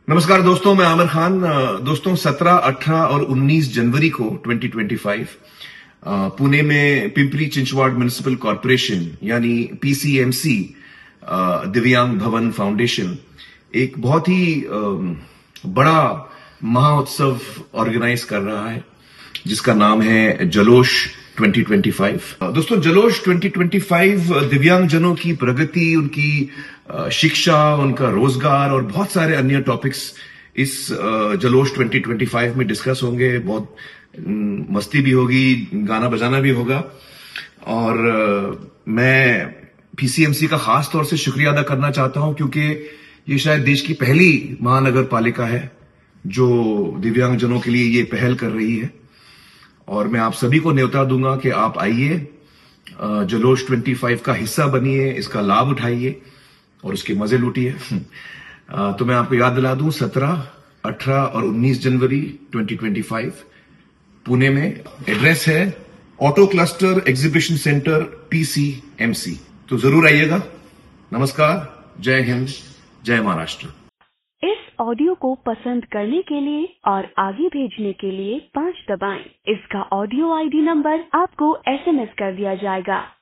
नमस्कार दोस्तों, मैं आमिर खान। दोस्तों 17, 18 और 19 जनवरी को 2025 पुणे में पिंपरी चिंचवाड़ म्युनिसिपल कॉरपोरेशन यानी पीसीएमसी दिव्यांग भवन फाउंडेशन एक बहुत ही बड़ा महाउत्सव ऑर्गेनाइज कर रहा है जिसका नाम है जलोश 2025। दोस्तों जलोश 2025 दिव्यांगजनों की प्रगति, उनकी शिक्षा, उनका रोजगार और बहुत सारे अन्य टॉपिक्स इस जलोश 2025 में डिस्कस होंगे। बहुत मस्ती भी होगी, गाना बजाना भी होगा और मैं पीसीएमसी का खास तौर से शुक्रिया अदा करना चाहता हूं क्योंकि ये शायद देश की पहली महानगर पालिका है जो दिव्यांगजनों के लिए ये पहल कर रही है और मैं आप सभी को न्योता दूंगा कि आप आइए, जलोश 25 का हिस्सा बनिए, इसका लाभ उठाइए और उसके मजे लूटिए। तो मैं आपको याद दिला दूं, 17, 18 और 19 जनवरी 2025 पुणे में। एड्रेस है auto cluster exhibition centre PCMC. तो जरूर आइएगा। नमस्कार, जय हिंद, जय महाराष्ट्र। इस ऑडियो को पसंद करने के लिए और आगे भेजने के लिए 5 दबाएं। इसका ऑडियो आईडी नंबर आपको एसएमएस कर दिया जाएगा।